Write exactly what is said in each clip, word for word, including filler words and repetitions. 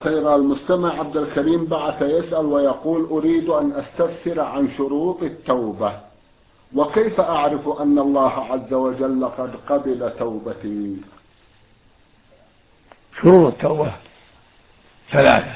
خير. المستمع عبد الكريم بعث يسأل ويقول: أريد أن أستفسر عن شروط التوبة، وكيف أعرف أن الله عز وجل قد قبل توبتي؟ شروط التوبة ثلاثة.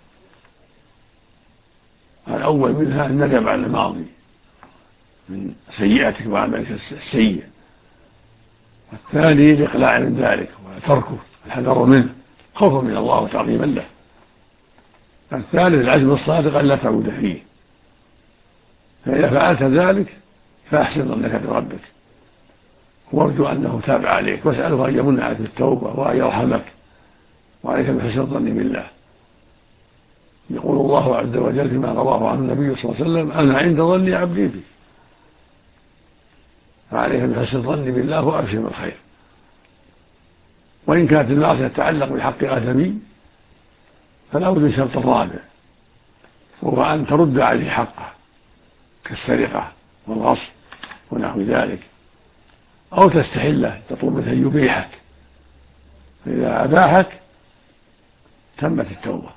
الأول منها الندم على الماضي من سيئاتك وعملك السيء، والثاني الإقلاع من ذلك وتركه الحذر منه خوفا من الله وتعظيما له، الثالث العزم الصادق أن لا تعود فيه. فإذا فعلت ذلك فأحسن ظنك بربك وارجو أنه تاب عليك، واسأله أن يمن عليك بالتوبة وأن يرحمك، وعليك بحسن الظن بالله. يقول الله عز وجل فيما رواه عنه النبي صلى الله عليه وسلم: أنا عند ظن عبدي بي، فعليك بحسن الظن بالله وأبشر بالخير. وإن كانت المعصية تتعلق بحق آدمي فلا بد من شرط الرابع، وهو أن ترد عليه حقه كالسرقة والغصب ونحو ذلك، أو تستحله تطلب منه أن يبيحك، فإذا أباحك تمت التوبة،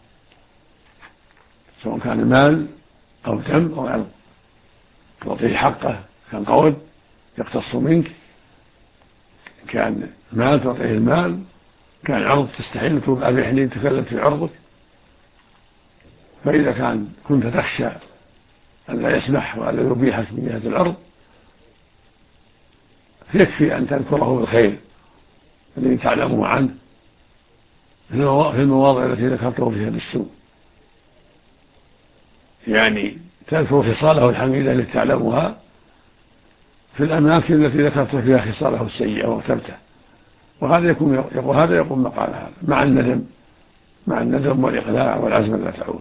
سواء كان مال أو دم أو عرض. تعطيه حقه كان قول يقتص منك، كان مال تعطيه المال، كان عرض تستحل تقول أبيحني تكلمت في عرضك. فإذا كان كنت تخشى أن لا يسمح وأن لا يبيحك من جهة العرض يكفي أن تذكره بالخير الذي تعلمه عنه في المواضع التي ذكرته فيها بالسوء، يعني تذكر خصاله الحميدة التي تعلمها في الأماكن التي ذكرت فيها خصاله السيئة واغتبته، وهذا يكون يقول هذا يقوم مقال هذا مع الندم مع الندم والإقلاع والعزم لا تعود.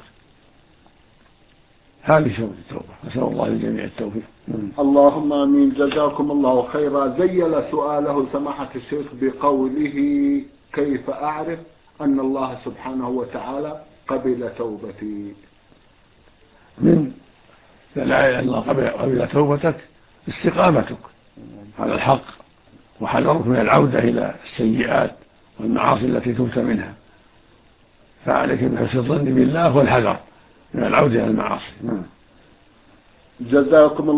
هذه شروط التوبة، نسأل الله للجميع التوفيق. اللهم آمين. جزاكم الله خيرا. زيل سؤاله سماحة الشيخ بقوله: كيف أعرف أن الله سبحانه وتعالى قبل توبتي؟ من دلائل أن الله قبل توبتك استقامتك على الحق وحذرك من العودة إلى السيئات والمعاصي التي تبت منها، فعليك بحسن الظن بالله والحذر من العودة إلى المعاصي. جزاكم